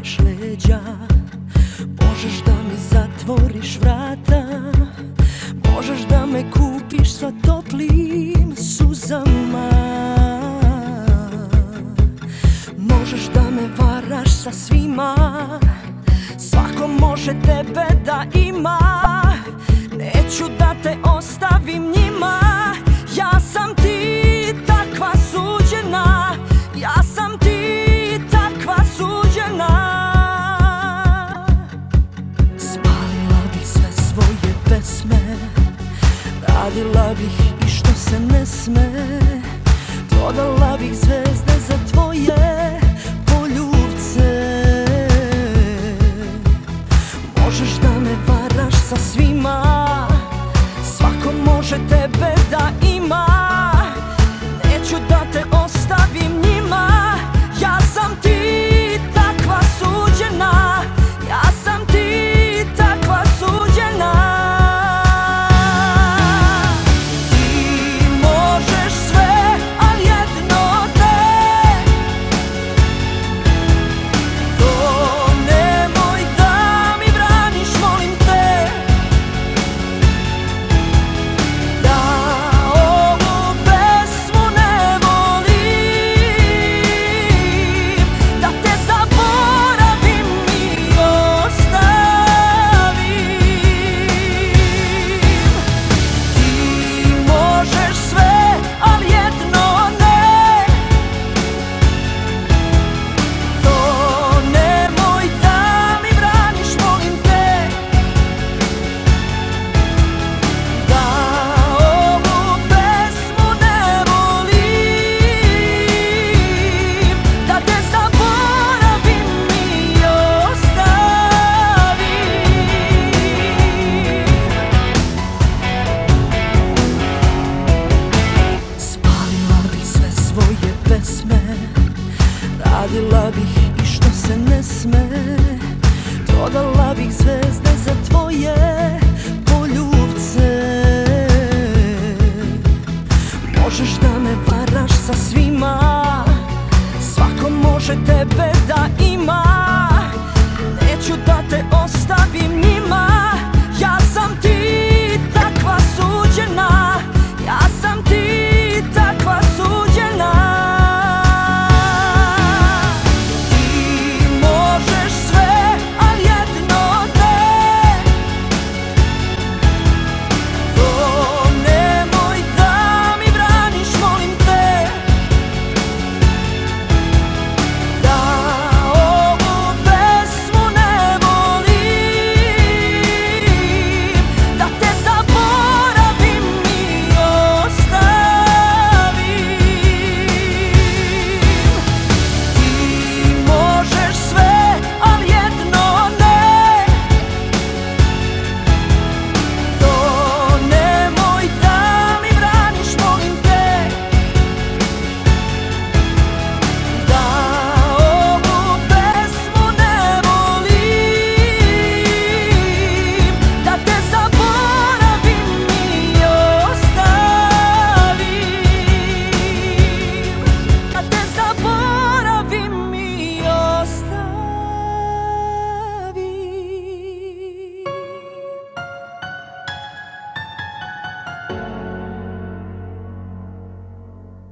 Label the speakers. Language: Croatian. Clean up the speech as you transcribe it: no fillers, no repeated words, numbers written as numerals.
Speaker 1: okreneš leđa, možeš da mi zatvoriš vrata, možeš da me kupiš sa toplim suzama, možeš da me varaš sa svima, svako može tebe da ima. Neću da te ostavim njima, ja sam ti takva suđena, ja sam ti takva suđena. Spalila bih sve svoje pesme, radila bih i što se ne sme, prodala bih zvezde za tvoje poljubce. Možeš da me varaš sa svima, svako može tebe da ima. Neću da te ostavim njima, ja sam ti takva suđena, ja sam ti takva suđena. Ti možeš sve, al jedno ne, to nemoj da mi braniš, molim te, da ovu pesmu ne volim, da te zaboravim i ostavim. Ti možeš sve, al jedno ne, to nemoj da mi braniš, molim te, da ovu pesmu ne volim, da te zaboravim i ostavim. Spalila bih sve svoje pesme, radila bih i što se ne sme, prodala bih